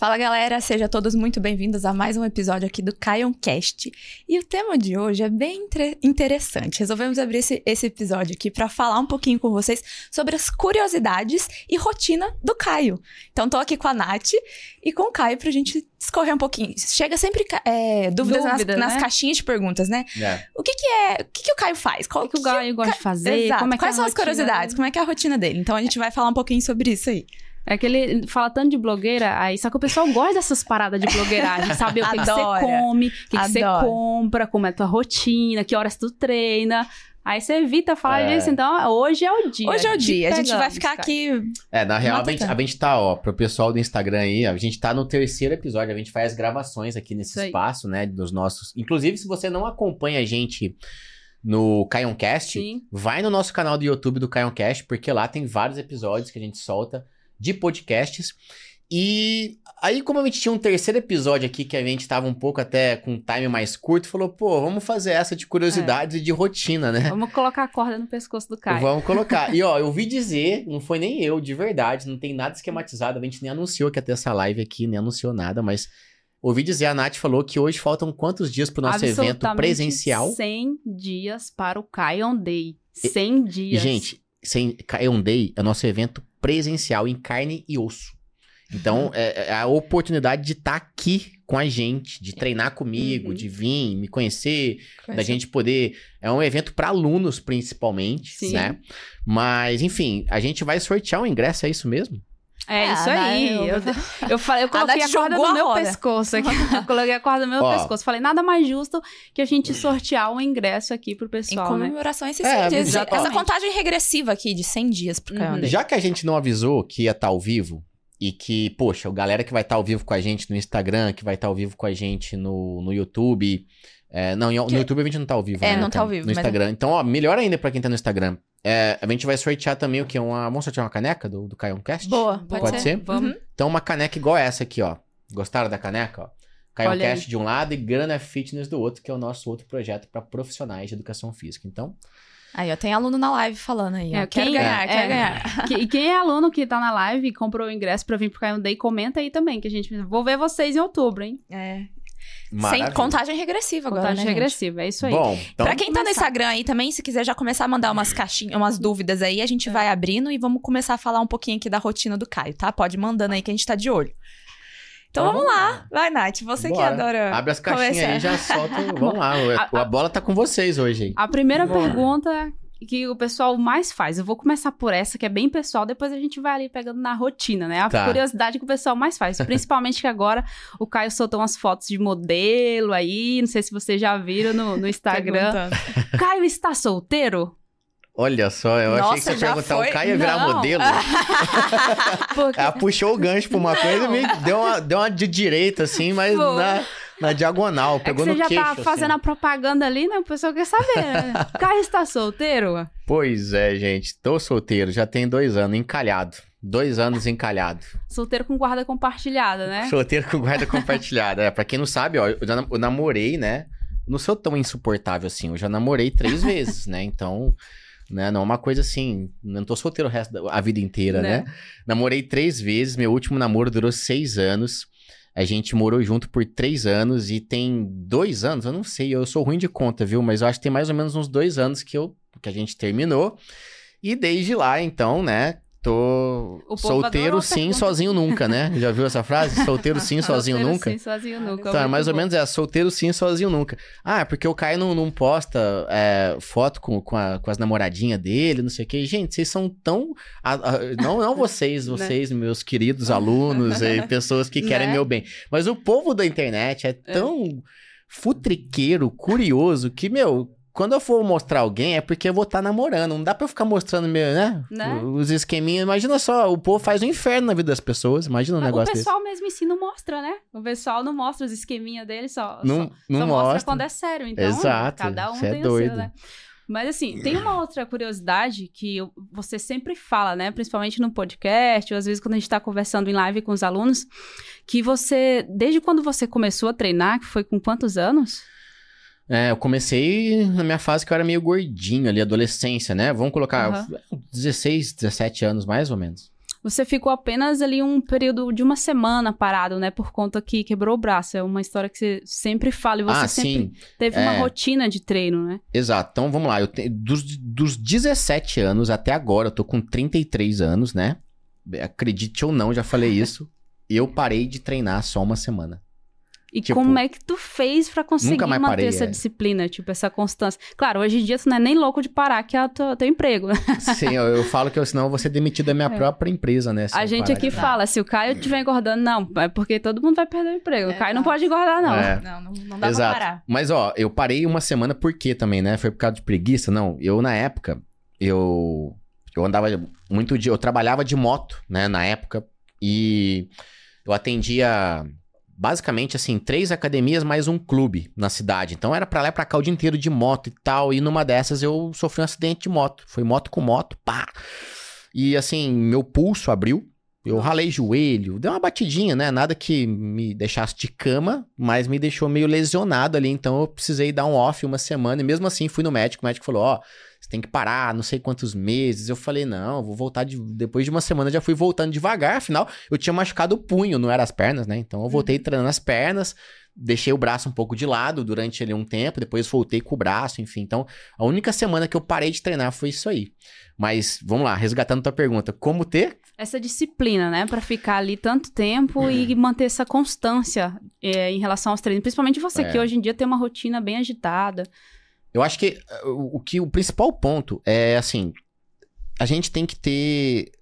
Fala galera, sejam todos muito bem-vindos a mais um episódio aqui do KionCast. E o tema de hoje é bem interessante. Resolvemos abrir esse episódio aqui para falar um pouquinho com vocês sobre as curiosidades e rotina do Caio. Então tô aqui com a Nath e com o Caio pra gente discorrer um pouquinho. Chega sempre dúvidas nas caixinhas de perguntas, né? O que o Caio faz? O que o Caio gosta de fazer? Exato. Como é que Quais são as curiosidades? Como é que é a rotina dele? Então a gente vai falar um pouquinho sobre isso aí. É que ele fala tanto de blogueira, aí só que o pessoal gosta dessas paradas de blogueiragem, saber o que você come, o que você compra, como é a tua rotina, que horas tu treina. Aí você evita falar disso, então hoje é o dia. Hoje é o dia, a gente vai ficar aqui... na real, a gente tá, pro pessoal do Instagram aí, a gente tá no 3º episódio, a gente faz gravações aqui nesse espaço, né, dos nossos... Inclusive, se você não acompanha a gente no KionCast, vai no nosso canal do YouTube do KionCast, porque lá tem vários episódios que a gente solta de podcasts. E aí, como a gente tinha um 3º episódio aqui, que a gente tava um pouco até com um time mais curto, falou, vamos fazer essa de curiosidades e de rotina, né? Vamos colocar a corda no pescoço do Caio. Vamos colocar. E eu ouvi dizer, não foi nem eu, de verdade, não tem nada esquematizado, a gente nem anunciou que ia ter essa live aqui, nem anunciou nada, mas ouvi dizer, a Nath falou que hoje faltam quantos dias pro nosso evento presencial? 100 dias para o Kion Day. 100 dias. Gente, Kion Day é o nosso evento presencial em carne e osso. Então, é a oportunidade de estar aqui com a gente, de treinar comigo, de vir, me conhecer, da gente poder... É um evento para alunos, principalmente, né? Mas, enfim, a gente vai sortear um ingresso, é isso mesmo? É isso aí. Eu coloquei a corda no meu pescoço aqui. Eu coloquei a corda no meu pescoço. Falei, nada mais justo que a gente sortear um ingresso aqui pro pessoal, em comemoração a esses 100 dias. Essa contagem regressiva aqui de 100 dias pro Kion Day. Já que a gente não avisou que ia estar ao vivo, e que, poxa, a galera que vai estar ao vivo com a gente no Instagram, que vai estar ao vivo com a gente no YouTube... no YouTube a gente não tá ao vivo, né? Não tá ao vivo. No Instagram. Então, melhor ainda pra quem tá no Instagram. A gente vai sortear também o quê? Vamos sortear uma caneca do KionCast? Boa, pode ser? Vamos. Então, uma caneca igual essa aqui, ó. Gostaram da caneca, ó? KionCast de um lado e Grana Fitness do outro, que é o nosso outro projeto para profissionais de educação física. Então... Aí, ó, tem aluno na live falando aí. Quero ganhar. E quem é aluno que tá na live e comprou o ingresso pra vir pro Kion Day, comenta aí também, que a gente... Vou ver vocês em outubro, hein? Sem contagem regressiva agora, contagem regressiva, é isso aí. Bom, então... Pra quem tá no Instagram aí também, se quiser já começar a mandar umas caixinhas, umas dúvidas aí, a gente vai abrindo e vamos começar a falar um pouquinho aqui da rotina do Caio, tá? Pode ir mandando aí que a gente tá de olho. Então vamos lá. Vai, Nath, você que adora. Abre as caixinhas aí e já solta. Vamos lá, a bola tá com vocês hoje aí. A primeira pergunta que o pessoal mais faz, eu vou começar por essa, que é bem pessoal, depois a gente vai ali pegando na rotina, né? A curiosidade que o pessoal mais faz, principalmente que agora o Caio soltou umas fotos de modelo aí, não sei se vocês já viram no Instagram. Caio está solteiro? Olha só, eu achei que você ia perguntar, o Caio ia virar modelo? Ela puxou o gancho pra uma coisa e me deu uma de direita, assim, mas na diagonal, pegou no queixo. Você já tá fazendo a propaganda ali, né? O pessoal quer saber, né? O Caio está solteiro? Pois é, gente, tô solteiro, já tem 2 anos, encalhado. 2 anos encalhado. Solteiro com guarda compartilhada, né? Solteiro com guarda compartilhada. Pra quem não sabe, ó, eu namorei, né? Não sou tão insuportável assim, eu já namorei 3 vezes, né? Então... Né? Não é uma coisa assim, não tô solteiro a vida inteira, né? Namorei 3 vezes, meu último namoro durou 6 anos. A gente morou junto por 3 anos e tem 2 anos, eu não sei, eu sou ruim de conta, viu? Mas eu acho que tem mais ou menos uns 2 anos que a gente terminou. E desde lá, então, né? Tô solteiro sim, sozinho nunca, né? Já viu essa frase? Solteiro sim, sozinho nunca? Sim, sozinho nunca. Então, é mais ou menos solteiro sim, sozinho nunca. Porque o Caio não posta foto com as namoradinhas dele, não sei o quê. Gente, vocês são tão... não vocês, meus queridos alunos e pessoas que querem meu bem. Mas o povo da internet é tão futriqueiro, curioso, que, quando eu for mostrar alguém, é porque eu vou estar namorando. Não dá pra eu ficar mostrando os esqueminhas. Imagina só, o povo faz um inferno na vida das pessoas. Imagina um negócio desse. O pessoal mesmo em si não mostra, né? O pessoal não mostra os esqueminhas dele, só mostra. Mostra quando é sério. Então, exato, cada um tem doido. o seu, né? Mas assim, tem uma outra curiosidade que você sempre fala, né? Principalmente no podcast, ou às vezes quando a gente tá conversando em live com os alunos, que você, desde quando você começou a treinar, que foi com quantos anos? Eu comecei na minha fase que eu era meio gordinho ali, adolescência, né? Vamos colocar 16, 17 anos, mais ou menos. Você ficou apenas ali um período de uma semana parado, né? Por conta que quebrou o braço. É uma história que você sempre fala e você sempre teve uma rotina de treino, né? Exato. Então, vamos lá. Eu dos 17 anos até agora, eu tô com 33 anos, né? Acredite ou não, já falei isso. Eu parei de treinar só uma semana. E como é que tu fez pra conseguir manter essa disciplina, tipo, essa constância? Claro, hoje em dia tu não é nem louco de parar, que é o teu emprego, né? Sim, eu falo que senão eu vou ser demitido da minha própria empresa, né? A gente aqui fala, se o Caio estiver engordando, não, é porque todo mundo vai perder o emprego. O Caio não pode engordar, não. Não dá pra parar. Mas, ó, eu parei uma semana por quê também, né? Foi por causa de preguiça? Não, na época, eu andava muito eu trabalhava de moto, né, na época, e eu atendia... Basicamente, assim, 3 academias mais um clube na cidade. Então, era pra lá e pra cá o dia inteiro de moto e tal. E numa dessas, eu sofri um acidente de moto. Foi moto com moto, pá! E, assim, meu pulso abriu. Eu ralei joelho. Deu uma batidinha, né? Nada que me deixasse de cama, mas me deixou meio lesionado ali. Então, eu precisei dar um off uma semana. E mesmo assim, fui no médico. O médico falou, ó... Você tem que parar, não sei quantos meses. Eu falei, não, vou voltar depois de uma semana, já fui voltando devagar. Afinal, eu tinha machucado o punho, não era as pernas, né? Então, eu voltei treinando as pernas, deixei o braço um pouco de lado durante ali um tempo, depois voltei com o braço, enfim. Então, a única semana que eu parei de treinar foi isso aí. Mas, vamos lá, resgatando tua pergunta. Como ter... essa disciplina, né? Pra ficar ali tanto tempo e manter essa constância em relação aos treinos. Principalmente você, que hoje em dia tem uma rotina bem agitada. Eu acho que o principal ponto é, assim, a gente tem que ter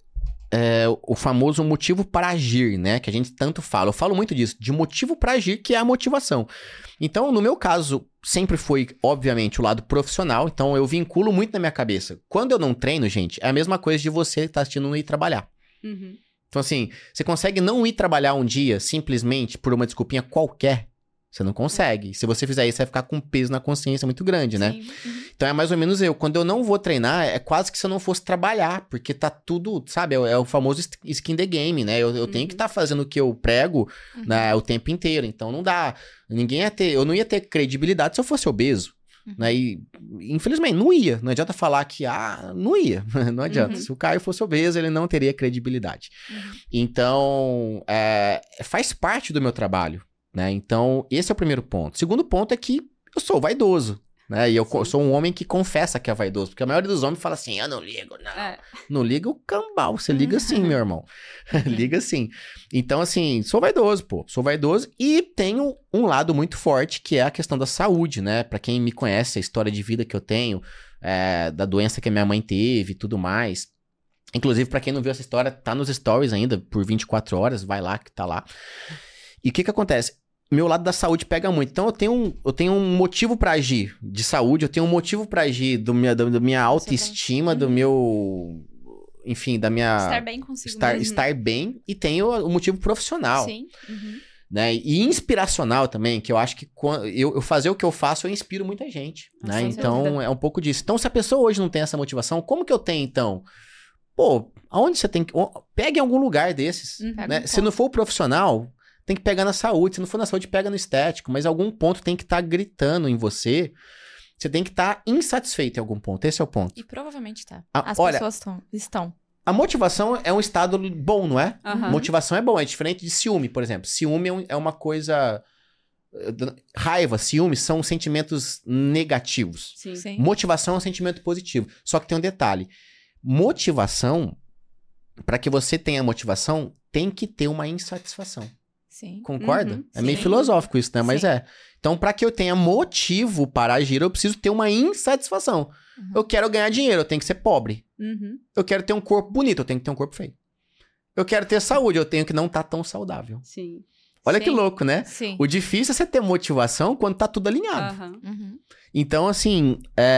o famoso motivo para agir, né? Que a gente tanto fala. Eu falo muito disso, de motivo para agir, que é a motivação. Então, no meu caso, sempre foi, obviamente, o lado profissional. Então, eu vinculo muito na minha cabeça. Quando eu não treino, gente, é a mesma coisa de você estar assistindo não ir trabalhar. Uhum. Então, assim, você consegue não ir trabalhar um dia simplesmente por uma desculpinha qualquer? Você não consegue. Se você fizer isso, você vai ficar com um peso na consciência muito grande, né? Sim. Uhum. Então é mais ou menos eu. Quando eu não vou treinar, é quase que se eu não fosse trabalhar, porque tá tudo, sabe? É o famoso skin the game, né? Eu tenho que estar fazendo o que eu prego, né, o tempo inteiro. Então não dá. Eu não ia ter credibilidade se eu fosse obeso. Né? E, infelizmente, não ia. Não adianta falar que, não ia. Não adianta. Se o Caio fosse obeso, ele não teria credibilidade. Então, faz parte do meu trabalho. Né? Então, esse é o primeiro ponto. Segundo ponto é que eu sou vaidoso, né? E eu sou um homem que confessa que é vaidoso, porque a maioria dos homens fala assim, eu não ligo, não. Não liga o cambal, você liga sim, meu irmão. Liga sim. Então, assim, sou vaidoso, pô. Sou vaidoso e tenho um lado muito forte, que é a questão da saúde, né? Pra quem me conhece, a história de vida que eu tenho, da doença que a minha mãe teve e tudo mais. Inclusive, pra quem não viu essa história, tá nos stories ainda, por 24 horas, vai lá que tá lá. E o que acontece? Meu lado da saúde pega muito. Então, eu tenho um motivo pra agir de saúde, eu tenho um motivo pra agir da minha autoestima, do meu... Enfim, da minha... Estar bem consigo mesmo. Estar bem, e tenho o motivo profissional. Sim. Uhum. Né? E inspiracional também, que eu acho que eu fazer o que eu faço, eu inspiro muita gente. Né? Então, é um pouco disso. Então, se a pessoa hoje não tem essa motivação, como que eu tenho, então? Pô, aonde você tem que... Pegue em algum lugar desses. Né? Se não for o profissional... Tem que pegar na saúde. Se não for na saúde, pega no estético. Mas algum ponto tem que estar gritando em você. Você tem que estar insatisfeito em algum ponto. Esse é o ponto. E provavelmente tá. Olha, pessoas estão. A motivação é um estado bom, não é? Uhum. Motivação é bom. É diferente de ciúme, por exemplo. Ciúme é uma coisa... Raiva, ciúme são sentimentos negativos. Sim. Motivação é um sentimento positivo. Só que tem um detalhe. Motivação, para que você tenha motivação, tem que ter uma insatisfação. Sim. Concorda? É meio Sim. filosófico isso, né? Mas Sim. Então, para que eu tenha motivo para agir, eu preciso ter uma insatisfação. Eu quero ganhar dinheiro, eu tenho que ser pobre. Eu quero ter um corpo bonito, eu tenho que ter um corpo feio. Eu quero ter saúde, eu tenho que não estar tão saudável. Sim. Olha que louco, né? Sim. O difícil é você ter motivação quando tá tudo alinhado. Então, assim,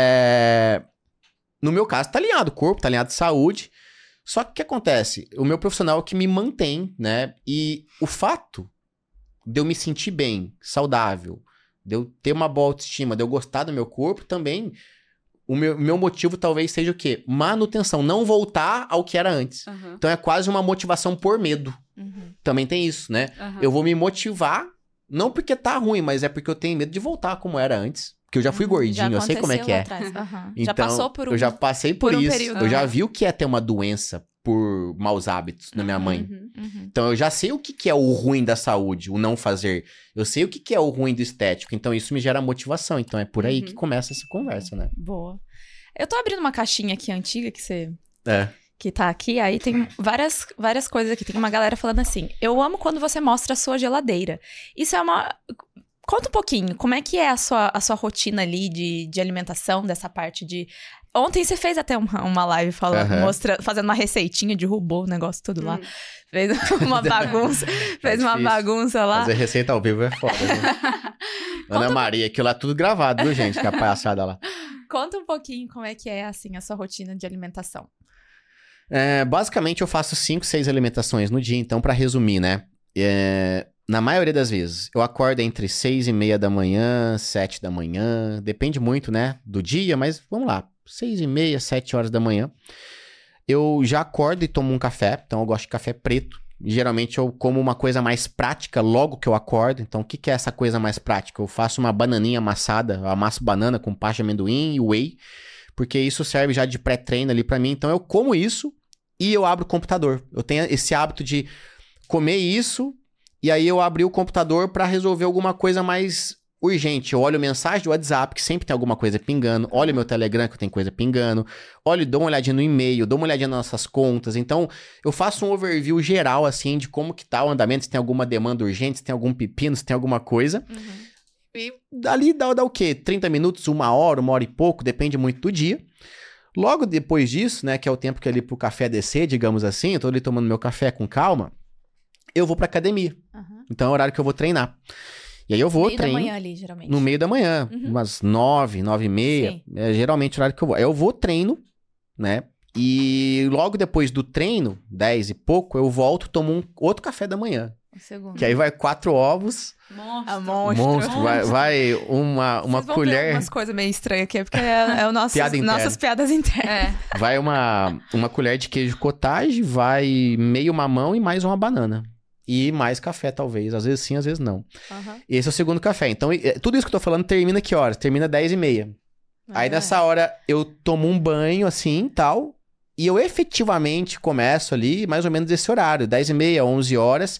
no meu caso, tá alinhado o corpo, tá alinhado a saúde. Só que o que acontece? O meu profissional é o que me mantém, né? E o fato de eu me sentir bem, saudável, de eu ter uma boa autoestima, de eu gostar do meu corpo, também o meu motivo talvez seja o quê? Manutenção, não voltar ao que era antes. Então é quase uma motivação por medo. Também tem isso, né? Eu vou me motivar, não porque tá ruim, mas é porque eu tenho medo de voltar como era antes. Porque eu já fui gordinho, eu sei como é que é. Então, já passou por eu já passei por isso. período. Eu já vi o que é ter uma doença por maus hábitos da minha mãe. Então, eu já sei o que é o ruim da saúde, o não fazer. Eu sei o que é o ruim do estético. Então, isso me gera motivação. Então, é por aí que começa essa conversa, né? Boa. Eu tô abrindo uma caixinha aqui antiga que você... que tá aqui, aí tem várias coisas aqui. Tem uma galera falando assim, eu amo quando você mostra a sua geladeira. Isso é uma... Conta um pouquinho, como é que é a sua rotina ali de alimentação, dessa parte de... Ontem você fez até uma live falando, fazendo uma receitinha, derrubou o negócio tudo lá. Fez uma bagunça, uma bagunça lá. Fazer receita ao vivo é foda, né? Ana Maria, aquilo lá tudo gravado, viu, gente? Que a palhaçada lá. Conta um pouquinho como é que é, assim, a sua rotina de alimentação. Basicamente, eu faço 5, 6 alimentações no dia. Então, pra resumir, né? Na maioria das vezes, eu acordo entre 6:30 da manhã, 7 da manhã. Depende muito, né? Do dia, mas vamos lá. 6:30, 7 horas da manhã. Eu já acordo e tomo um café. Então, eu gosto de café preto. Geralmente, eu como uma coisa mais prática logo que eu acordo. Então, o que é essa coisa mais prática? Eu faço uma bananinha amassada. Eu amasso banana com pasta de amendoim e whey. Porque isso serve já de pré-treino ali pra mim. Então, eu como isso e eu abro o computador. Eu tenho esse hábito de comer isso e aí eu abri o computador pra resolver alguma coisa mais urgente. Eu olho mensagem do WhatsApp, que sempre tem alguma coisa pingando. Olho meu Telegram, que tem coisa pingando. Olho, dou uma olhadinha no e-mail, dou uma olhadinha nas nossas contas. Então, eu faço um overview geral, assim, de como que tá o andamento, se tem alguma demanda urgente, se tem algum pepino, se tem alguma coisa. E dali dá o quê? 30 minutos, 1 hora, 1 hora e pouco, depende muito do dia. Logo depois disso, né, que é o tempo que é ali pro café descer, digamos assim, eu tô ali tomando meu café com calma, eu vou pra academia. Então é o horário que eu vou treinar. E aí eu vou treino. No meio da manhã ali, geralmente. No meio da manhã, umas 9, 9:30, é geralmente o horário que eu vou. Aí eu vou treino, né, e logo depois do treino, 10 e pouco, eu volto, tomo outro café da manhã. Que aí vai 4 ovos. Monstro. Vai uma colher. Umas coisas meio estranhas aqui, porque é o nossas piadas internas. Vai uma colher de queijo cottage, vai meio mamão e mais uma banana. E mais café, talvez. Às vezes sim, às vezes não. Esse é o segundo café. Então, tudo isso que eu tô falando termina que horas? Termina 10:30. Aí nessa hora eu tomo um banho assim e tal. E eu efetivamente começo ali mais ou menos esse horário, 10:30, 11 horas.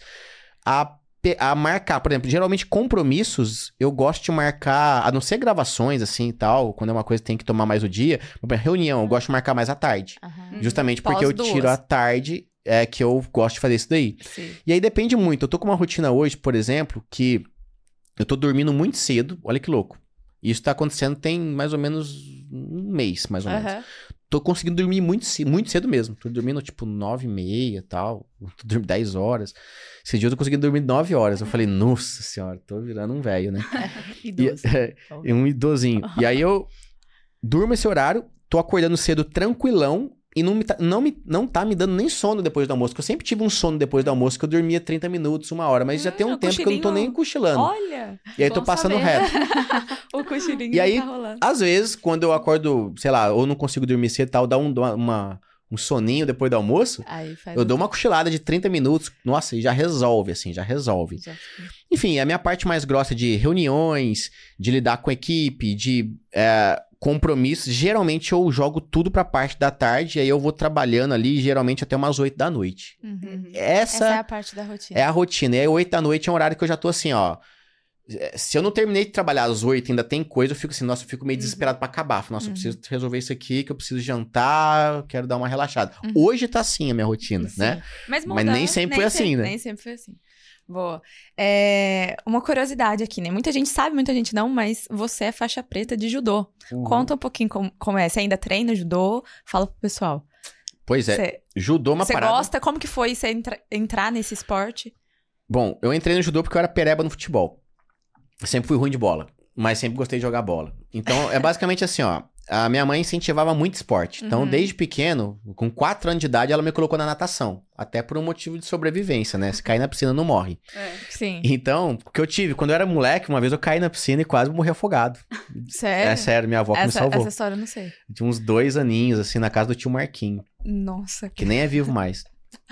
A marcar, por exemplo, geralmente compromissos, eu gosto de marcar, a não ser gravações assim e tal, quando é uma coisa que tem que tomar mais o dia, reunião, eu gosto de marcar mais à tarde. Justamente porque eu tiro a tarde, que eu gosto de fazer isso daí. E aí depende muito, eu tô com uma rotina hoje, por exemplo, que eu tô dormindo muito cedo, olha que louco. Isso tá acontecendo tem mais ou menos um mês, mais ou menos. Tô conseguindo dormir muito cedo mesmo. Tô dormindo, tipo, 9:30 e tal. Tô dormindo 10 horas. Esse dia eu tô conseguindo dormir 9 horas. Eu falei, nossa senhora, tô virando um velho, né? Idoso. Um idosinho. E aí eu durmo esse horário, tô acordando cedo tranquilão e não tá me dando nem sono depois do almoço. Porque eu sempre tive um sono depois do almoço, que eu dormia 30 minutos, 1 hora. Mas já tem um tempo que eu não tô nem cochilando. Olha! E aí tô passando reto. O cochilinho e aí, tá rolando. Às vezes, quando eu acordo, sei lá, ou não consigo dormir cedo e tal, dá um soninho depois do almoço, eu dou uma cochilada de 30 minutos. Nossa, e já resolve, assim, já resolve. Enfim, a minha parte mais grossa de reuniões, de lidar com equipe, de compromissos, geralmente eu jogo tudo pra parte da tarde, e aí eu vou trabalhando ali, geralmente até umas 8 da noite. Essa é a parte da rotina. É a rotina. E aí 8 da noite é um horário que eu já tô assim, ó. Se eu não terminei de trabalhar às 8 ainda tem coisa, eu fico assim, nossa, eu fico meio desesperado pra acabar. Nossa, eu preciso resolver isso aqui, que eu preciso jantar, quero dar uma relaxada. Hoje tá assim a minha rotina, né? Mas nem sempre foi assim, né? Nem sempre foi assim. Boa. Uma curiosidade aqui, né? Muita gente sabe, muita gente não, mas você é faixa preta de judô. Conta um pouquinho como é. Você ainda treina judô? Fala pro pessoal. Pois é. Judô é uma parada... Você gosta? Como que foi você entrar nesse esporte? Bom, eu entrei no judô porque eu era pereba no futebol. Eu sempre fui ruim de bola, mas sempre gostei de jogar bola. Então, é basicamente assim, ó. A minha mãe incentivava muito esporte. Então, desde pequeno, com 4 anos de idade, ela me colocou na natação. Até por um motivo de sobrevivência, né? Se cair na piscina, não morre. Sim. Então, o que eu tive, quando eu era moleque, uma vez eu caí na piscina e quase morri afogado. Sério? É sério, minha avó que me salvou. Essa história eu não sei. Tinha uns 2 aninhos, assim, na casa do tio Marquinho. Nossa. Que nem é vivo mais.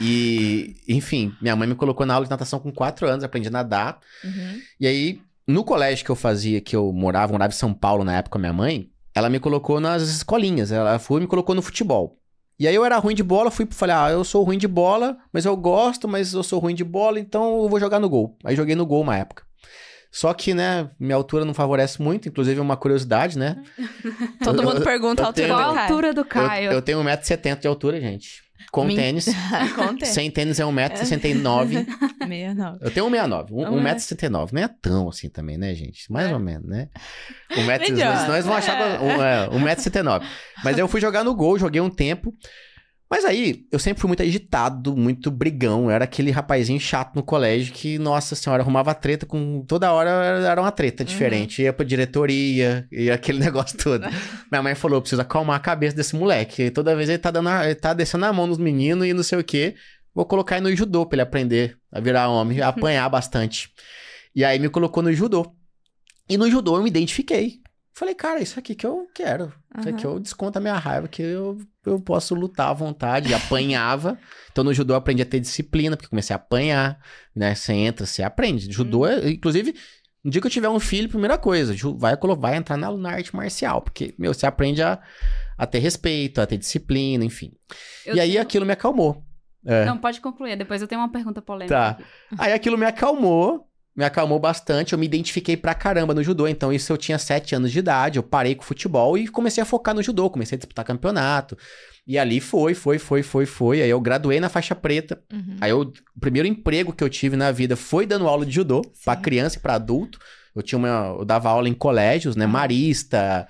E, enfim, minha mãe me colocou na aula de natação com 4 anos, aprendi a nadar. E aí, no colégio que eu fazia, que eu morava em São Paulo na época com a minha mãe, ela me colocou nas escolinhas, ela foi e me colocou no futebol. E aí eu era ruim de bola, falei, eu sou ruim de bola, mas eu gosto, mas eu sou ruim de bola, então eu vou jogar no gol. Aí joguei no gol uma época. Só que, né, minha altura não favorece muito, inclusive é uma curiosidade, né? Todo mundo pergunta a altura do Caio. Qual a altura do Caio? Eu tenho 1,70 m de altura, gente. Com tênis. Com tênis. Sem tênis é 1,69 m. 69. Eu tenho 1,69 m. 1,69 m. Não é tão assim também, né, gente? Mais ou menos, né? 1,70 m. Nós vamos achar 1,79 m. Mas eu fui jogar no gol, joguei um tempo. Mas aí, eu sempre fui muito agitado, muito brigão. Eu era aquele rapazinho chato no colégio que, nossa senhora, arrumava treta com... Toda hora era uma treta diferente. Ia pra diretoria, e aquele negócio todo. Minha mãe falou, preciso acalmar a cabeça desse moleque. Toda vez ele tá descendo a mão nos meninos e não sei o quê. Vou colocar ele no judô pra ele aprender a virar homem, a apanhar bastante. E aí me colocou no judô. E no judô eu me identifiquei. Falei, cara, isso aqui que eu quero. Isso aqui eu desconto a minha raiva, que eu posso lutar à vontade. E apanhava. Então, no judô eu aprendi a ter disciplina, porque comecei a apanhar, né? Você entra, você aprende. Judô, inclusive, no dia que eu tiver um filho, primeira coisa, vai entrar na arte marcial. Porque, você aprende a ter respeito, a ter disciplina, enfim. Aí aquilo me acalmou. Não, pode concluir. Depois eu tenho uma pergunta polêmica aqui. Aí aquilo me acalmou bastante, eu me identifiquei pra caramba no judô, então isso eu tinha 7 anos de idade, eu parei com o futebol e comecei a focar no judô, comecei a disputar campeonato, e ali foi, aí eu graduei na faixa preta, aí o primeiro emprego que eu tive na vida foi dando aula de judô, pra criança e pra adulto, eu dava aula em colégios, né, Marista,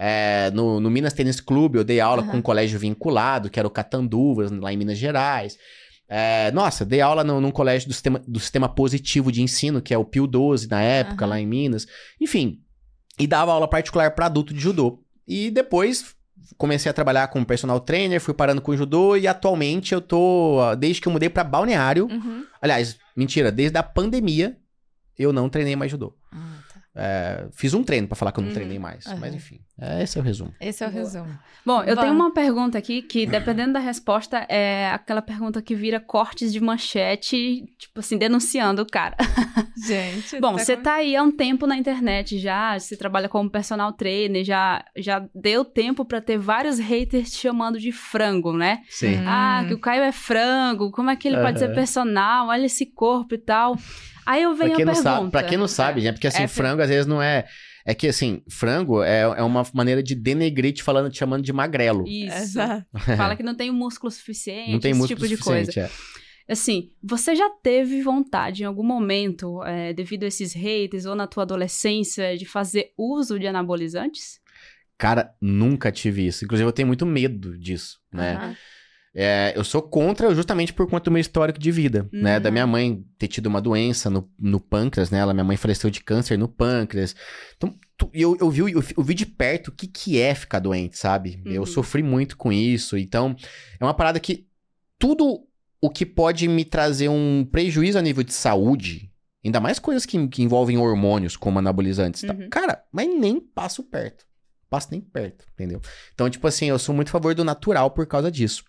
no Minas Tênis Clube, eu dei aula com um colégio vinculado, que era o Catanduvas, lá em Minas Gerais. Dei aula num colégio do sistema positivo de ensino, que é o Pio 12 na época, lá em Minas. Enfim, e dava aula particular para adulto de judô. E depois comecei a trabalhar como personal trainer, fui parando com o judô e atualmente eu desde que eu mudei para Balneário, aliás, mentira, desde a pandemia eu não treinei mais judô. Fiz um treino pra falar que eu não treinei mais. Mas enfim, esse é o resumo. Esse é o resumo. Bom, eu tenho uma pergunta aqui que, dependendo da resposta, é aquela pergunta que vira cortes de manchete, tipo assim, denunciando o cara. Gente. Bom, você tá aí há um tempo na internet já, você trabalha como personal trainer, já deu tempo pra ter vários haters te chamando de frango, né? Sim. Que o Caio é frango, como é que ele pode ser personal? Olha esse corpo e tal. Aí eu venho a pergunta. Pra quem não sabe, gente, porque assim, frango às vezes não é... É que assim, frango é uma maneira de denegrir te chamando de magrelo. Isso. Fala que não tem músculo suficiente, não tem esse músculo tipo de coisa. Assim, você já teve vontade em algum momento, devido a esses haters ou na tua adolescência, de fazer uso de anabolizantes? Cara, nunca tive isso. Inclusive, eu tenho muito medo disso, né? Eu sou contra justamente por conta do meu histórico de vida, né? Da minha mãe ter tido uma doença no pâncreas, né? Minha mãe faleceu de câncer no pâncreas. Então, eu vi de perto o que é ficar doente, sabe? Eu sofri muito com isso. Então, é uma parada que tudo o que pode me trazer um prejuízo a nível de saúde, ainda mais coisas que envolvem hormônios, como anabolizantes, tá? Cara, mas nem passo perto. Passo nem perto, entendeu? Então, tipo assim, eu sou muito a favor do natural por causa disso.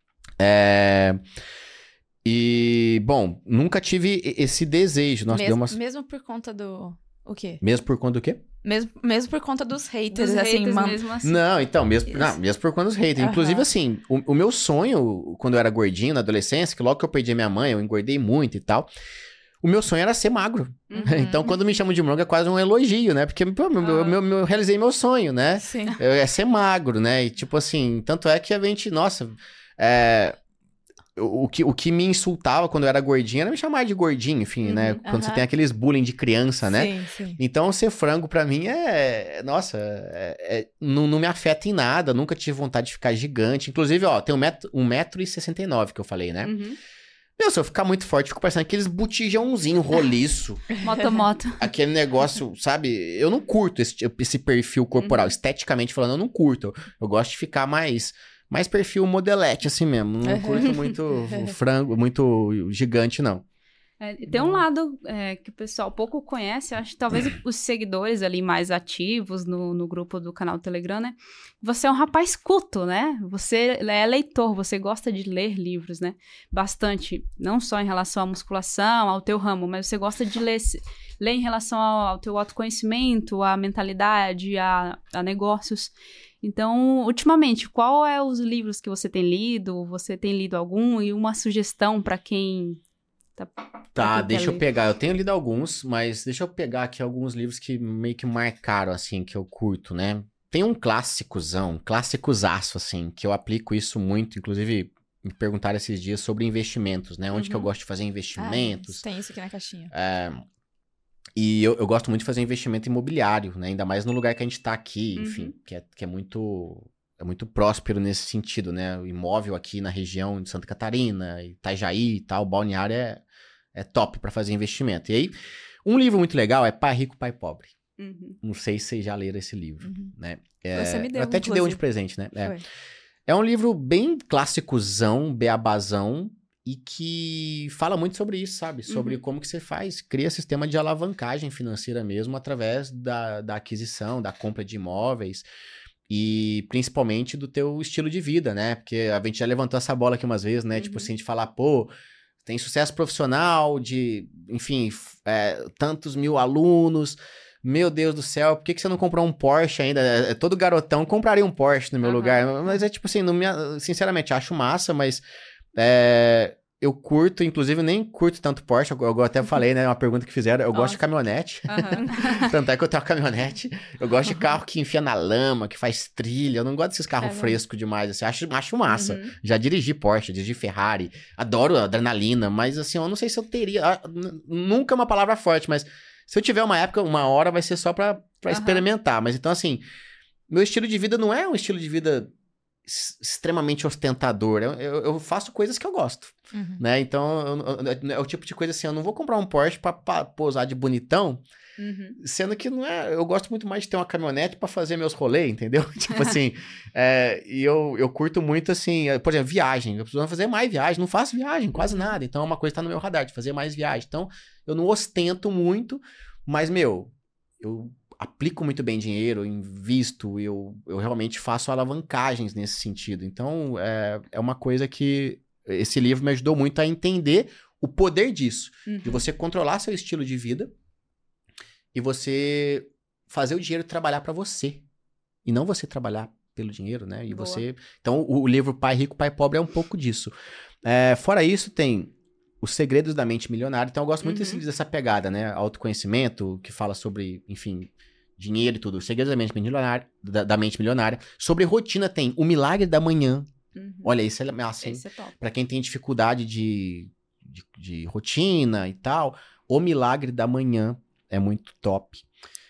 E, bom, nunca tive esse desejo. Nossa, mesmo por conta do... O quê? Mesmo por conta do quê? Mesmo por conta dos haters, mesmo assim. Não, então, mesmo por conta dos haters. Inclusive, assim, o meu sonho, quando eu era gordinho, na adolescência, que logo que eu perdi a minha mãe, eu engordei muito e tal, o meu sonho era ser magro. Então, quando me chamam de frango, é quase um elogio, né? Porque, pô, eu realizei meu sonho, né? Sim. É ser magro, né? E, tipo assim, tanto é que a gente, nossa... O que me insultava quando eu era gordinho era me chamar de gordinho, enfim, né? Quando você tem aqueles bullying de criança, né? Sim. Então, ser frango pra mim não me afeta em nada. Nunca tive vontade de ficar gigante. Inclusive, ó, tem 1,69 m que eu falei, né? Meu, se eu ficar muito forte, fico parecendo aqueles botijãozinho roliço. Moto. Aquele negócio, sabe? Eu não curto esse perfil corporal. Esteticamente falando, eu não curto. Eu gosto de ficar mais perfil modelete, assim mesmo. Não curto muito frango, muito gigante, não. Tem um lado que o pessoal pouco conhece, acho que talvez os seguidores ali mais ativos no grupo do canal do Telegram, né? Você é um rapaz culto, né? Você é leitor, você gosta de ler livros, né? Bastante, não só em relação à musculação, ao teu ramo, mas você gosta de ler ler em relação ao teu autoconhecimento, à mentalidade, a negócios. Então, ultimamente, qual é os livros que você tem lido? Você tem lido algum? E uma sugestão para quem... Tá, deixa eu pegar. Eu tenho lido alguns, mas deixa eu pegar aqui alguns livros que meio que marcaram, assim, que eu curto, né? Tem um clássicozaço, assim, que eu aplico isso muito. Inclusive, me perguntaram esses dias sobre investimentos, né? Onde que eu gosto de fazer investimentos. Tem isso aqui na caixinha. E eu gosto muito de fazer investimento imobiliário, né? Ainda mais no lugar que a gente tá aqui, enfim, que é muito próspero nesse sentido, né? O imóvel aqui na região de Santa Catarina, Itajaí e tal, Balneário é top para fazer investimento. E aí, um livro muito legal é Pai Rico, Pai Pobre. Não sei se vocês já leram esse livro, né? Você me deu, eu até te dei um de presente, né? É um livro bem clássicozão, beabazão, e que fala muito sobre isso, sabe? Sobre como que você cria sistema de alavancagem financeira mesmo através da aquisição, da compra de imóveis e principalmente do teu estilo de vida, né? Porque a gente já levantou essa bola aqui umas vezes, né? Tipo assim, de falar, pô, tem sucesso profissional enfim, tantos mil alunos, meu Deus do céu, por que você não comprou um Porsche ainda? Todo garotão compraria um Porsche no meu lugar, mas é tipo assim, sinceramente, acho massa, mas eu curto, inclusive nem curto tanto Porsche, eu até falei, né, uma pergunta que fizeram, eu gosto de caminhonete, tanto é que eu tenho uma caminhonete, eu gosto de carro que enfia na lama, que faz trilha, eu não gosto desses carros frescos demais, assim, acho massa, já dirigi Porsche, dirigi Ferrari, adoro adrenalina, mas assim, eu não sei se eu teria, nunca é uma palavra forte, mas se eu tiver uma hora vai ser só pra experimentar, mas então assim, meu estilo de vida não é um estilo de vida extremamente ostentador. Eu faço coisas que eu gosto, né? Então, é o tipo de coisa assim, eu não vou comprar um Porsche pra posar de bonitão, sendo que não é... Eu gosto muito mais de ter uma caminhonete pra fazer meus rolês, entendeu? Tipo assim, e eu curto muito, assim, por exemplo, viagem. Eu preciso fazer mais viagem, não faço viagem, quase nada. Então, é uma coisa que tá no meu radar, de fazer mais viagem. Então, eu não ostento muito, mas, eu aplico muito bem dinheiro, invisto, eu realmente faço alavancagens nesse sentido. Então, é uma coisa que esse livro me ajudou muito a entender o poder disso, de você controlar seu estilo de vida e você fazer o dinheiro trabalhar para você, e não você trabalhar pelo dinheiro, né? E você... Então, o livro Pai Rico, Pai Pobre é um pouco disso. Fora isso, tem Os Segredos da Mente Milionária. Então, eu gosto muito dessa pegada, né? Autoconhecimento, que fala sobre, enfim... dinheiro e tudo, Os Segredos da Mente Milionária. Sobre rotina tem O Milagre da Manhã. Olha, isso é massa, hein? Esse é top. Pra quem tem dificuldade de rotina e tal, O Milagre da Manhã é muito top.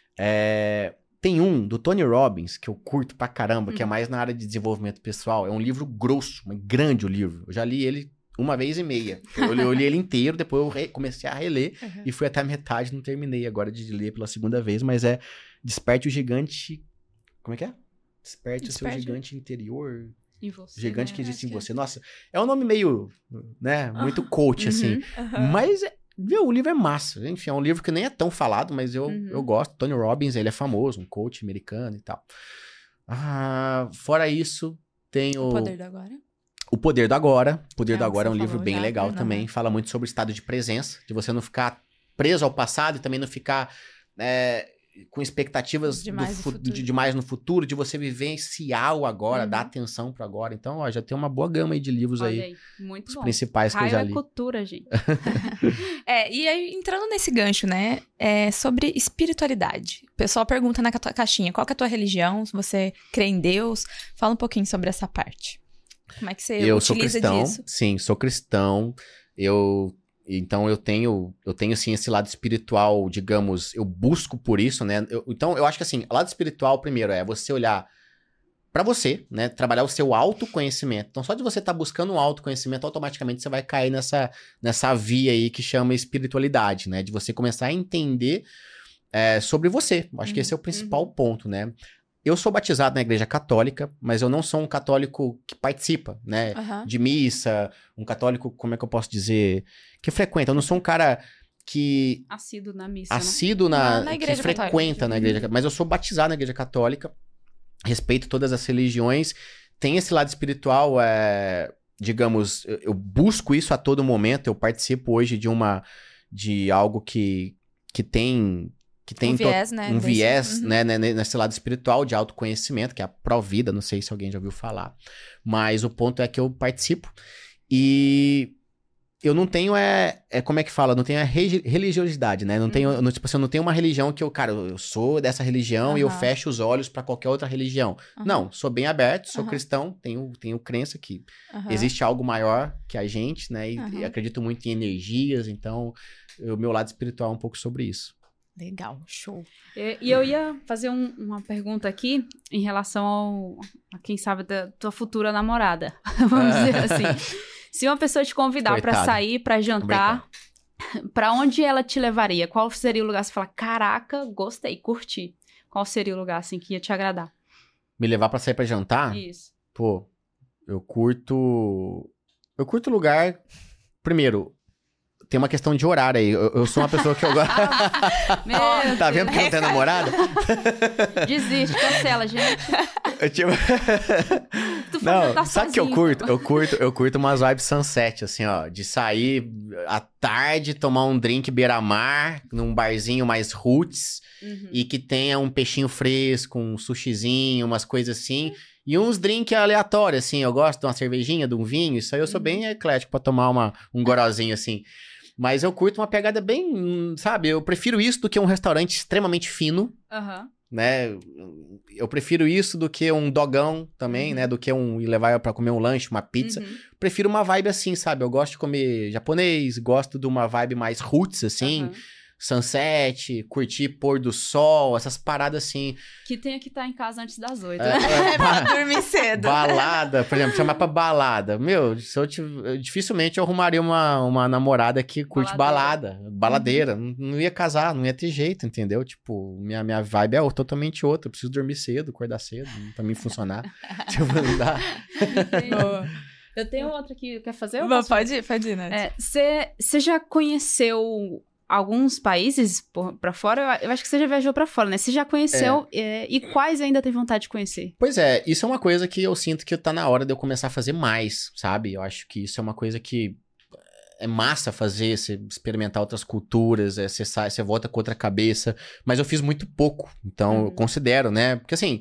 Tem um do Tony Robbins, que eu curto pra caramba, que é mais na área de desenvolvimento pessoal. É um livro grosso, grande o livro. Eu já li ele 1,5 vezes. Eu li ele inteiro, depois eu comecei a reler e fui até a metade, não terminei agora de ler pela segunda vez, mas Desperte o Gigante... Como é que é? Desperte o seu gigante interior. Em você, Gigante né? que existe em você. Nossa, é um nome meio, né, muito coach, assim. Mas, o livro é massa. Enfim, é um livro que nem é tão falado, mas eu gosto. Tony Robbins, ele é famoso, um coach americano e tal. Fora isso, tem O Poder do Agora. O Poder do Agora. O Poder do Agora é um livro bem legal também. Fala muito sobre o estado de presença, de você não ficar preso ao passado e também não ficar com expectativas demais no futuro, de você vivenciar o agora, dar atenção pro agora. Então, já tem uma boa gama aí de livros. Olha aí. Muito os bom. principais que eu já li. Cultura, gente. E aí, entrando nesse gancho, né, sobre espiritualidade. O pessoal pergunta na caixinha, qual que é a tua religião? Se você crê em Deus, fala um pouquinho sobre essa parte. Como é que você utiliza sou cristão, disso? Sim, sou cristão. Então eu tenho sim esse lado espiritual, digamos, eu busco por isso, né? Então eu acho que assim, o lado espiritual primeiro é você olhar pra você, né? Trabalhar o seu autoconhecimento. Então só de você estar buscando um autoconhecimento, automaticamente você vai cair nessa via aí que chama espiritualidade, né? De você começar a entender sobre você. Acho que esse é o principal ponto, né? Eu sou batizado na igreja católica, mas eu não sou um católico que participa, né? De missa, um católico, como é que eu posso dizer? Que frequenta. Eu não sou um cara que... Assíduo na missa, na igreja que frequenta na igreja. Mas eu sou batizado na igreja católica, respeito todas as religiões, tem esse lado espiritual, digamos, eu busco isso a todo momento, eu participo hoje de algo que que tem um viés, né? Um viés, né, nesse lado espiritual de autoconhecimento, que é a Provida, não sei se alguém já ouviu falar. Mas o ponto é que eu participo e eu não tenho, como é que fala? Não tenho a religiosidade, né? Não tenho, tipo assim, eu não tenho uma religião que eu sou dessa religião e eu fecho os olhos pra qualquer outra religião. Não, sou bem aberto, sou cristão, tenho crença que existe algo maior que a gente, né? E acredito muito em energias, então o meu lado espiritual é um pouco sobre isso. Legal, show. E eu ia fazer uma pergunta aqui em relação a quem sabe da tua futura namorada, vamos dizer assim. Se uma pessoa te convidar pra sair, pra jantar, pra onde ela te levaria? Qual seria o lugar que você fala, caraca, gostei, curti? Qual seria o lugar, assim, que ia te agradar? Me levar pra sair pra jantar? Isso. Pô, eu curto lugar... Primeiro, tem uma questão de horário aí. Eu sou uma pessoa que eu gosto... Tá vendo que não tem namorada? Desiste, cancela, gente. Não, sabe o que eu curto? Eu curto umas vibes sunset, assim, ó. De sair à tarde, tomar um drink beira-mar, num barzinho mais roots. E que tenha um peixinho fresco, um sushizinho, umas coisas assim. E uns drinks aleatórios, assim. Eu gosto de uma cervejinha, de um vinho. Isso aí eu sou bem eclético pra tomar um gorozinho, assim. Mas eu curto uma pegada bem, sabe? Eu prefiro isso do que um restaurante extremamente fino. Né? Eu prefiro isso do que um dogão também, né? Do que ir levar pra comer um lanche, uma pizza. Prefiro uma vibe assim, sabe? Eu gosto de comer japonês, gosto de uma vibe mais roots, assim. Sunset, curtir pôr do sol, essas paradas assim. Que tenha que estar em casa antes das 8. Pra dormir cedo. Balada, por exemplo, chamar pra balada. Meu, dificilmente eu arrumaria uma namorada que curte balada. Baladeira. Não ia casar, não ia ter jeito, entendeu? Tipo, minha vibe é totalmente outra. Eu preciso dormir cedo, acordar cedo, pra mim funcionar. Tipo, não dá. Eu tenho outra que quer fazer? Pode ir, né? Você já conheceu alguns países pra fora? Eu acho que você já viajou pra fora, né? Você já conheceu e quais ainda tem vontade de conhecer? Pois é, isso é uma coisa que eu sinto que tá na hora de eu começar a fazer mais, sabe? Eu acho que isso é uma coisa que é massa fazer, você experimentar outras culturas, você volta com outra cabeça, mas eu fiz muito pouco, então eu considero, né? Porque assim,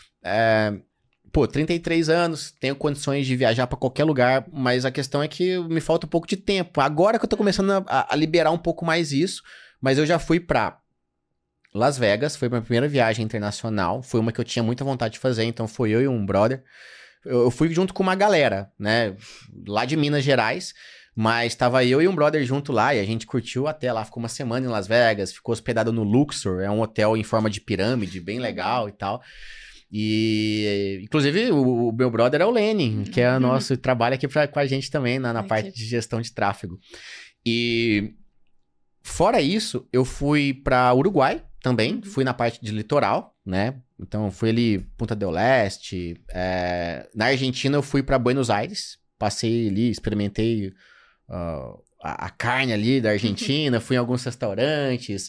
33 anos, tenho condições de viajar pra qualquer lugar, mas a questão é que me falta um pouco de tempo. Agora que eu tô começando a liberar um pouco mais isso, mas eu já fui pra Las Vegas, foi minha primeira viagem internacional, foi uma que eu tinha muita vontade de fazer, então foi eu e um brother. Eu fui junto com uma galera, né, lá de Minas Gerais, mas tava eu e um brother junto lá, e a gente curtiu até lá, ficou uma semana em Las Vegas, ficou hospedado no Luxor, é um hotel em forma de pirâmide, bem legal e tal. E, inclusive, o meu brother é o Lenin, que é nosso trabalho aqui com a gente também, na parte de gestão de tráfego. E, fora isso, eu fui para Uruguai também, fui na parte de litoral, né? Então, fui ali, Punta del Este. Na Argentina, eu fui para Buenos Aires, passei ali, experimentei a carne ali da Argentina, fui em alguns restaurantes.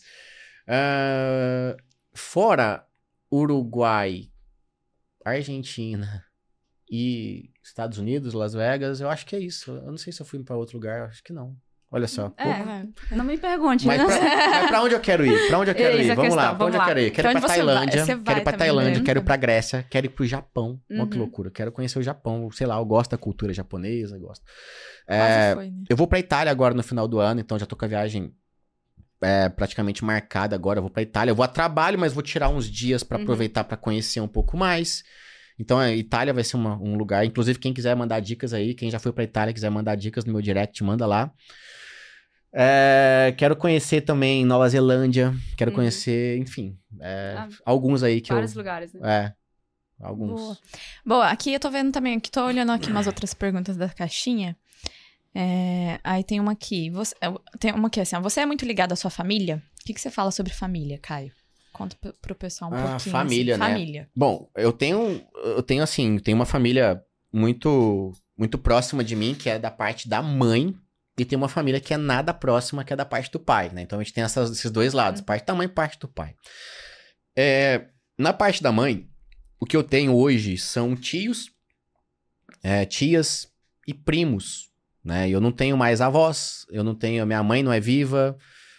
Fora Uruguai, Argentina e Estados Unidos, Las Vegas, eu acho que é isso. Eu não sei se eu fui pra outro lugar, acho que não. Olha só. Não me pergunte. Mas pra onde eu quero ir? Pra onde eu quero ir? Vamos lá, pra onde eu quero ir? Quero ir pra Tailândia, quero ir pra Grécia, quero ir pro Japão. Olha que loucura, quero conhecer o Japão. Sei lá, eu gosto da cultura japonesa, gosto. Foi, né? Eu vou pra Itália agora no final do ano, então já tô com a viagem praticamente marcada agora. Eu vou pra Itália, eu vou a trabalho, mas vou tirar uns dias pra aproveitar pra conhecer um pouco mais. Então, a Itália vai ser um lugar. Inclusive, quem quiser mandar dicas aí, quem já foi pra Itália, quiser mandar dicas no meu direct, manda lá. Quero conhecer também Nova Zelândia, quero conhecer, enfim, alguns aí que vários lugares, né? Alguns. Boa, aqui eu tô vendo também, tô olhando aqui umas outras perguntas da caixinha. Aí tem uma aqui. Tem uma aqui assim, ó, você é muito ligado à sua família? O que você fala sobre família, Caio? Conta pro pessoal um pouquinho. Família, assim. né? Família. Bom, eu tenho uma família muito, muito próxima de mim, que é da parte da mãe, e tem uma família que é nada próxima, que é da parte do pai, né? Então a gente tem esses dois lados, parte da mãe e parte do pai. Na parte da mãe, o que eu tenho hoje são tios, tias e primos, né? Eu não tenho mais avós, minha mãe não é viva,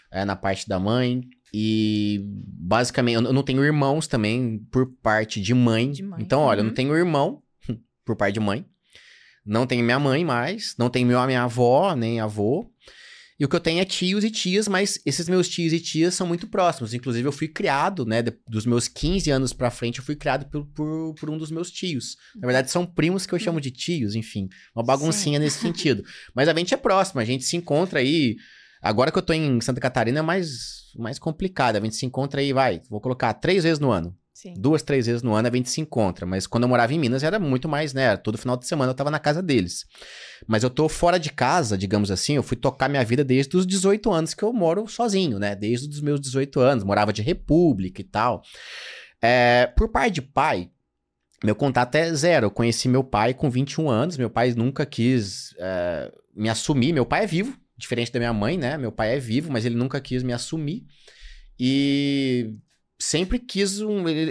na parte da mãe. E basicamente, eu não tenho irmãos também por parte de mãe. Então, olha, eu não tenho irmão por parte de mãe. Não tenho minha mãe mais. Não tenho minha avó, nem avô. E o que eu tenho é tios e tias, mas esses meus tios e tias são muito próximos. Inclusive, eu fui criado, né? Dos meus 15 anos pra frente, eu fui criado por um dos meus tios. Na verdade, são primos que eu chamo de tios, enfim. Uma baguncinha nesse sentido. Mas a gente é próximo, a gente se encontra aí... Agora que eu tô em Santa Catarina é mais complicado. A gente se encontra aí, vou colocar 3 vezes no ano. Sim. 2, 3 vezes no ano a gente se encontra. Mas quando eu morava em Minas era muito mais, né? Todo final de semana eu tava na casa deles. Mas eu tô fora de casa, digamos assim. Eu fui tocar minha vida desde os 18 anos que eu moro sozinho, né? Desde os meus 18 anos. Morava de república e tal. Por parte de pai, meu contato é zero. Eu conheci meu pai com 21 anos. Meu pai nunca quis me assumir. Meu pai é vivo, diferente da minha mãe, né? Meu pai é vivo, mas ele nunca quis me assumir. E... sempre quis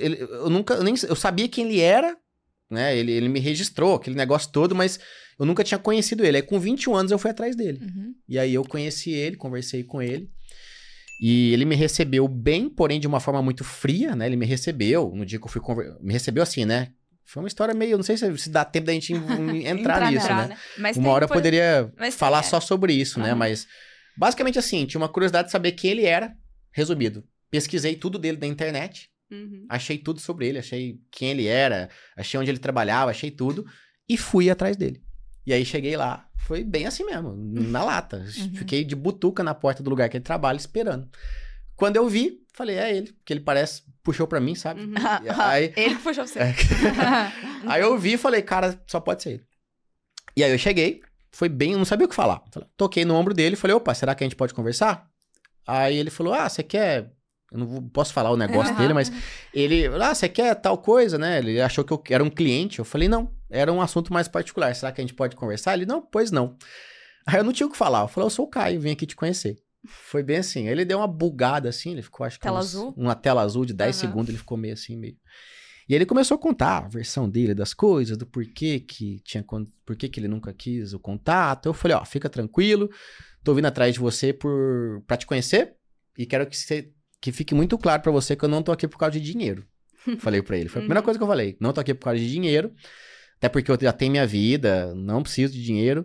eu sabia quem ele era, né? Ele me registrou, aquele negócio todo, mas eu nunca tinha conhecido ele. Aí com 21 anos eu fui atrás dele. E aí eu conheci ele, conversei com ele. E ele me recebeu bem, porém de uma forma muito fria, né? Ele me recebeu no dia que eu fui me recebeu assim, né? Foi uma história meio... não sei se dá tempo da gente entrar nisso, né? Mas uma hora eu poderia falar só sobre isso, né? Mas basicamente assim, tinha uma curiosidade de saber quem ele era, resumido. Pesquisei tudo dele na internet, achei tudo sobre ele, achei quem ele era, achei onde ele trabalhava, achei tudo, e fui atrás dele. E aí cheguei lá, foi bem assim mesmo, na lata. Fiquei de butuca na porta do lugar que ele trabalha, esperando. Quando eu vi, falei, é ele, porque ele puxou pra mim, sabe? Aí, ele que puxou você. Aí eu vi e falei, cara, só pode ser ele. E aí eu cheguei, foi bem, eu não sabia o que falar. Toquei no ombro dele e falei, opa, será que a gente pode conversar? Aí ele falou, você quer... Eu não posso falar o negócio dele, mas ele... você quer tal coisa, né? Ele achou que eu era um cliente. Eu falei, não, era um assunto mais particular. Será que a gente pode conversar? Ele, não, pois não. Aí eu não tinha o que falar. Eu falei, eu sou o Caio, vim aqui te conhecer. Foi bem assim. Aí ele deu uma bugada assim, ele ficou, acho que uma tela azul de 10 segundos, ele ficou meio assim, meio... E ele começou a contar a versão dele das coisas, do porquê que ele nunca quis o contato. Eu falei, fica tranquilo, tô vindo atrás de você pra te conhecer e quero que fique muito claro pra você que eu não tô aqui por causa de dinheiro. Falei pra ele. Foi a primeira coisa que eu falei. Não tô aqui por causa de dinheiro. Até porque eu já tenho minha vida. Não preciso de dinheiro.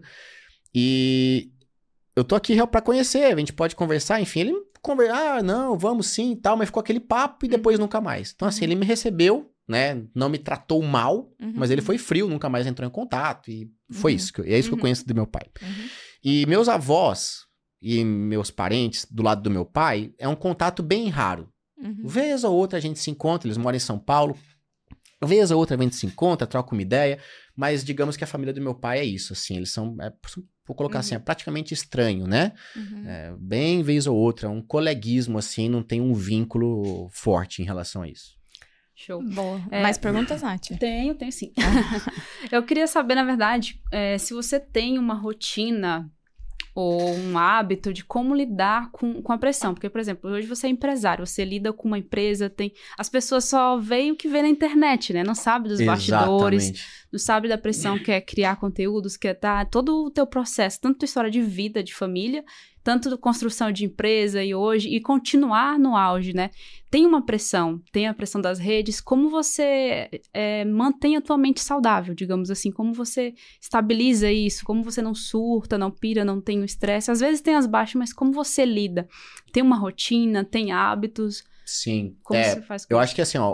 E eu tô aqui pra conhecer. A gente pode conversar. Enfim, ele não, vamos sim e tal. Mas ficou aquele papo e depois nunca mais. Então assim, ele me recebeu, né? Não me tratou mal. Mas ele foi frio. Nunca mais entrou em contato. E foi isso. É isso que eu conheço do meu pai. E meus avós... e meus parentes, do lado do meu pai, é um contato bem raro. Vez ou outra a gente se encontra, eles moram em São Paulo. Vez ou outra a gente se encontra, troca uma ideia. Mas digamos que a família do meu pai é isso, assim. Eles são, vou colocar assim, é praticamente estranho, né? Bem vez ou outra, um coleguismo, assim, não tem um vínculo forte em relação a isso. Show. Boa. Mais perguntas, Nath? Tenho sim. Eu queria saber, na verdade, se você tem uma rotina... ou um hábito de como lidar com a pressão. Porque, por exemplo, hoje você é empresário, você lida com uma empresa, as pessoas só veem o que vê na internet, né? Não sabe dos bastidores, não sabe da pressão que é criar conteúdos, que é todo o teu processo, tanto tua história de vida, de família, tanto da construção de empresa e hoje, e continuar no auge, né? Tem uma pressão, tem a pressão das redes, como você mantém a tua mente saudável, digamos assim, como você estabiliza isso, como você não surta, não pira, não tem o estresse, às vezes tem as baixas, mas como você lida? Tem uma rotina, tem hábitos? Sim, como você faz com eu isso? acho que assim,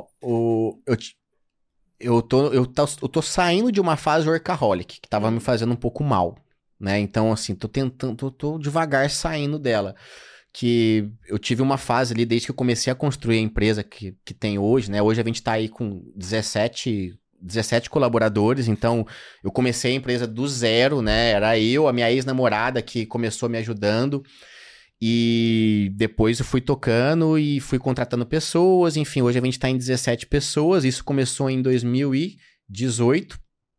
eu tô saindo de uma fase workaholic, que tava me fazendo um pouco mal. Né? Então, assim, tô devagar saindo dela. Que eu tive uma fase ali, desde que eu comecei a construir a empresa que tem hoje, né? Hoje a gente tá aí com 17 colaboradores, então eu comecei a empresa do zero, né? Era eu, a minha ex-namorada que começou me ajudando. E depois eu fui tocando e fui contratando pessoas. Enfim, hoje a gente tá em 17 pessoas. Isso começou em 2018.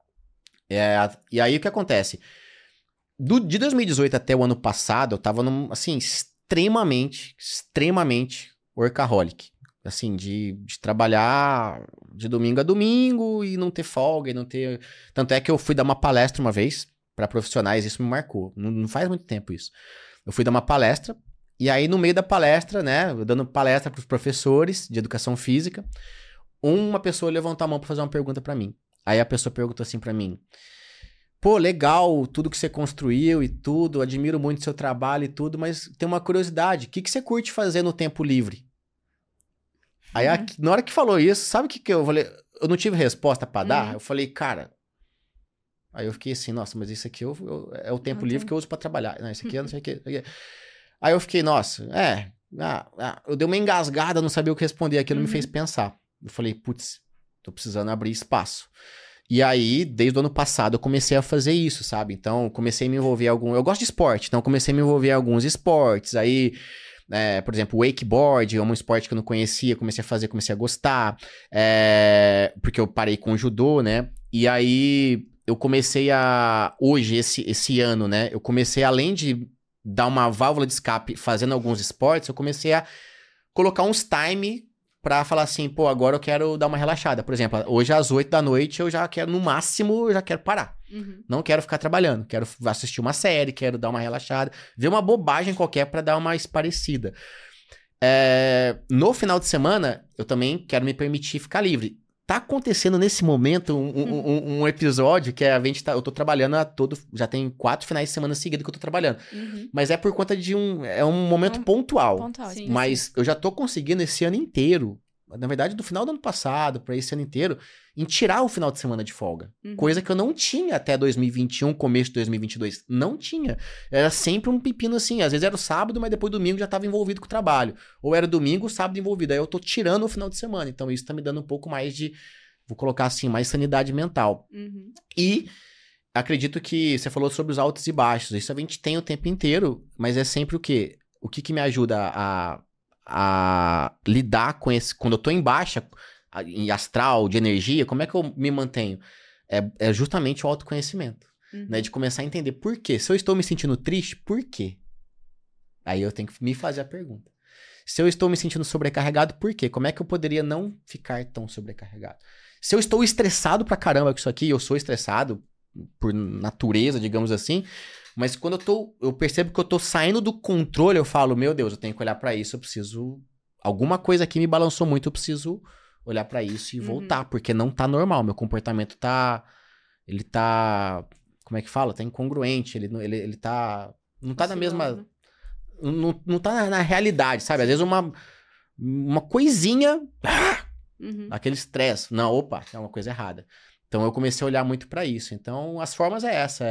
E aí o que acontece? De 2018 até o ano passado, eu tava assim, extremamente workaholic. Assim, de trabalhar de domingo a domingo e não ter folga, e não ter... Tanto é que eu fui dar uma palestra uma vez para profissionais, isso me marcou. Não faz muito tempo isso. Eu fui dar uma palestra E aí, no meio da palestra, né, eu dando palestra para os professores de educação física, uma pessoa levantou a mão para fazer uma pergunta para mim. Aí a pessoa perguntou assim para mim: pô, legal tudo que você construiu e tudo, admiro muito seu trabalho e tudo, mas tem uma curiosidade, o que você curte fazer no tempo livre? Aí, na hora que falou isso, sabe o que eu falei? Eu não tive resposta para dar, eu falei, cara... Aí eu fiquei assim, nossa, mas isso aqui é o tempo livre que eu uso para trabalhar. Não, isso aqui eu não sei o que... Aí eu fiquei, nossa, eu dei uma engasgada, não sabia o que responder, aquilo me fez pensar. Eu falei, putz, tô precisando abrir espaço. E aí, desde o ano passado, eu comecei a fazer isso, sabe? Então, comecei a me envolver em eu gosto de esporte, então comecei a me envolver em alguns esportes. Aí, por exemplo, wakeboard é um esporte que eu não conhecia, comecei a fazer, comecei a gostar. Porque eu parei com o judô, né? E aí, eu comecei hoje, esse ano, né? Eu comecei, além de dar uma válvula de escape fazendo alguns esportes, eu comecei a colocar uns time pra falar assim, pô, agora eu quero dar uma relaxada. Por exemplo, hoje às 8 da noite eu já quero, no máximo, eu já quero parar. Não quero ficar trabalhando, quero assistir uma série, quero dar uma relaxada, ver uma bobagem qualquer pra dar uma esparecida. No final de semana, eu também quero me permitir ficar livre. Tá acontecendo nesse momento um episódio que eu tô trabalhando já tem 4 finais de semana seguidos que eu tô trabalhando. Mas é por conta de um momento pontual. Sim, mas eu já tô conseguindo esse ano inteiro, na verdade do final do ano passado pra esse ano inteiro, em tirar o final de semana de folga. Coisa que eu não tinha até 2021, começo de 2022. Não tinha. Era sempre um pepino assim. Às vezes era o sábado, mas depois domingo já tava envolvido com o trabalho. Ou era domingo, sábado envolvido. Aí eu tô tirando o final de semana. Então isso tá me dando um pouco mais de, vou colocar assim, mais sanidade mental. E acredito que você falou sobre os altos e baixos. Isso a gente tem o tempo inteiro, mas é sempre o quê? O que me ajuda a lidar com esse... Quando eu tô em baixa... em astral, de energia, como é que eu me mantenho? É justamente o autoconhecimento, né? De começar a entender por quê. Se eu estou me sentindo triste, por quê? Aí eu tenho que me fazer a pergunta. Se eu estou me sentindo sobrecarregado, por quê? Como é que eu poderia não ficar tão sobrecarregado? Se eu estou estressado pra caramba com isso aqui, eu sou estressado por natureza, digamos assim, mas quando eu percebo que eu tô saindo do controle, eu falo, meu Deus, eu tenho que olhar pra isso, eu preciso... Alguma coisa aqui me balançou muito, eu preciso... olhar pra isso e voltar, porque não tá normal, meu comportamento ele tá, como é que fala? Tá incongruente, ele tá, não tá na mesma, não tá na realidade, sabe? Às vezes uma coisinha, aquele estresse, não, opa, é uma coisa errada. Então eu comecei a olhar muito pra isso, então as formas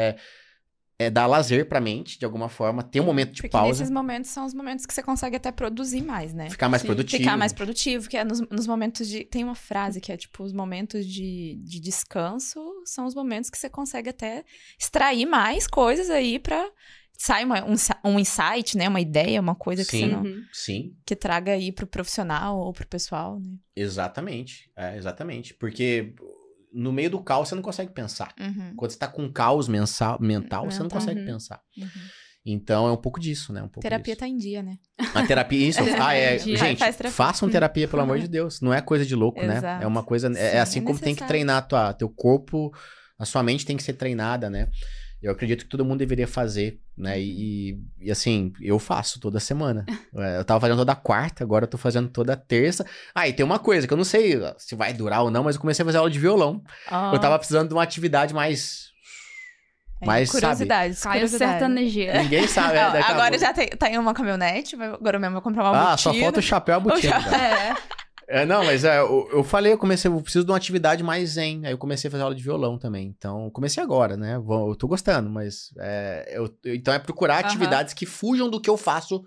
é dar lazer pra mente, de alguma forma, ter um momento de pausa. Porque esses momentos são os momentos que você consegue até produzir mais, né? Ficar mais produtivo. Ficar mais produtivo, que é nos momentos de... Tem uma frase que é, tipo, os momentos de descanso são os momentos que você consegue até extrair mais coisas aí pra... Sai um insight, né? Uma ideia, uma coisa que você não... Sim. Que traga aí pro profissional ou pro pessoal, né? Exatamente. Exatamente. Porque... no meio do caos, você não consegue pensar. Quando você tá com caos mental, você não consegue pensar. Então, é um pouco disso, né? Terapia tá em dia, né? A terapia, isso. Gente, façam terapia, pelo amor de Deus. Não é coisa de louco, né? É uma coisa... É assim como tem que treinar teu corpo, a sua mente tem que ser treinada, né? Eu acredito que todo mundo deveria fazer, né? E assim, eu faço toda semana. Eu tava fazendo toda quarta, agora eu tô fazendo toda terça. E tem uma coisa que eu não sei se vai durar ou não, mas eu comecei a fazer aula de violão. Eu tava precisando de uma atividade mais curiosidades. Sertanejeira. Ninguém sabe. Agora já tem uma caminhonete, agora mesmo eu vou comprar uma botina. Só falta o chapéu e a botina. Não, mas eu preciso de uma atividade mais zen. Aí eu comecei a fazer aula de violão também. Então, comecei agora, né? Eu tô gostando, mas então é procurar atividades que fujam do que eu faço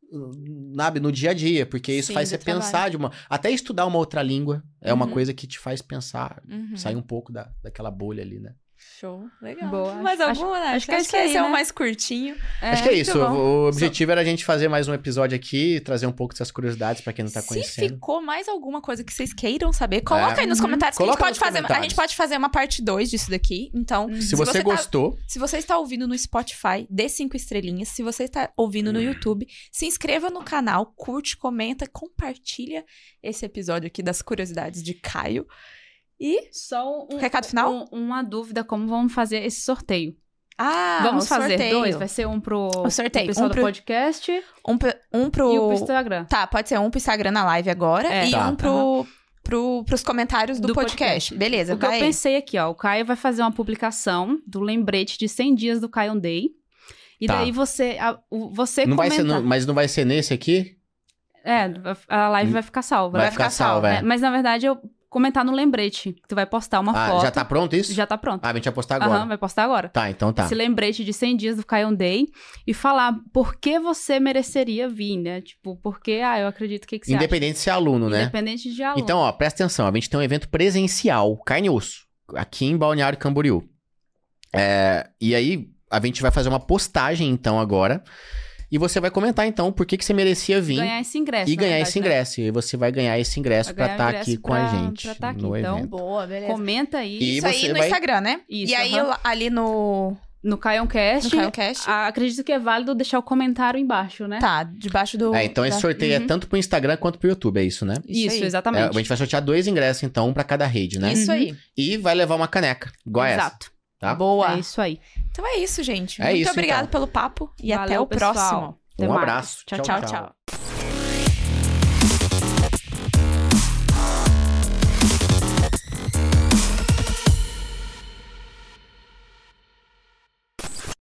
no dia a dia, porque isso faz você pensar até estudar uma outra língua é uma coisa que te faz pensar, sair um pouco daquela bolha ali, né? Show, legal. Boa. Mais alguma, né? Acho que esse é né? o mais curtinho. Acho que é isso. O objetivo era a gente fazer mais um episódio aqui, trazer um pouco dessas curiosidades pra quem não tá conhecendo. Se ficou mais alguma coisa que vocês queiram saber, coloca aí nos comentários que a gente pode fazer uma parte 2 disso daqui. Então, se você gostou... Se você está ouvindo no Spotify, dê 5 estrelinhas. Se você está ouvindo no YouTube, se inscreva no canal, curte, comenta, compartilha esse episódio aqui das curiosidades de Caio. E só recado final? Uma dúvida, como vamos fazer esse sorteio? Ah, Vamos fazer sorteio. 2? Vai ser um pro O sorteio. pessoal Um do pro- podcast Um pro e um pro Instagram. Tá, pode ser um pro Instagram na live agora e Tá. um pros comentários do podcast. Beleza, O que vai eu pensei aqui, ó, o Caio vai fazer uma publicação do lembrete de 100 dias do Kion Day. E Tá. daí você Não vai comenta. ser mas não vai ser nesse aqui? A live vai ficar salva. Vai ficar salva, é. Mas na verdade eu comentar no lembrete. Tu vai postar uma foto. Já tá pronto isso? Já tá pronto. Ah, a gente vai postar agora. Vai postar agora. Tá, então tá. Esse lembrete de 100 dias do Kion Day e falar por que você mereceria vir, né? Tipo, porque, eu acredito que você Independente se é aluno, acha? né? Independente de aluno. Então, ó, presta atenção. A gente tem um evento presencial, carne e osso, aqui em Balneário Camboriú. E aí, a gente vai fazer uma postagem, então, agora. E você vai comentar, então, por que você merecia vir. Ganhar esse ingresso. E na ganhar verdade, esse né? ingresso. E você vai ganhar esse ingresso pra Vai ganhar estar ingresso aqui com a gente pra tá aqui. no Então, evento. Boa, beleza. Comenta aí. E Isso aí você no vai- Instagram, né? Isso, e aí, aham. ali no No KionCast, KionCast. acredito que é válido deixar o comentário embaixo, né? Tá, debaixo do... Então esse sorteio é tanto pro Instagram quanto pro YouTube, é isso, né? Isso, aí. exatamente. A gente vai sortear 2 ingressos, então, um pra cada rede, né? Isso aí. E vai levar uma caneca, igual essa, Exato. tá? Boa. É isso aí. Então é isso, gente. É Muito isso, obrigado então. pelo papo e Valeu, até o pessoal. próximo. Até Um mais. abraço. Tchau, tchau, tchau.